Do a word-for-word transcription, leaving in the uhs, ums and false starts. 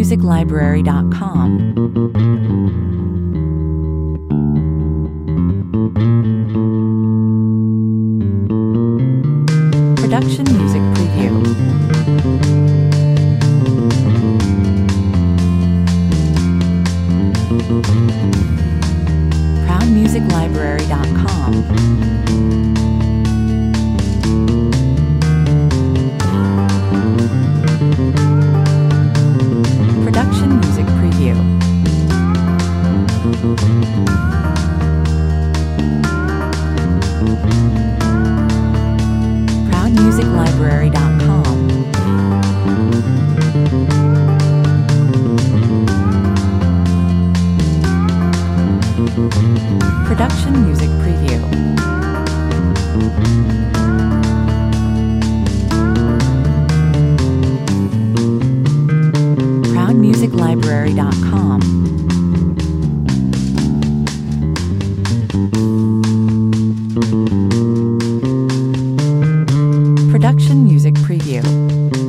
music library dot com. Production music preview. proud music library dot com. Production music preview. proud music library dot com. Production music preview. proud music library dot com. Production music preview.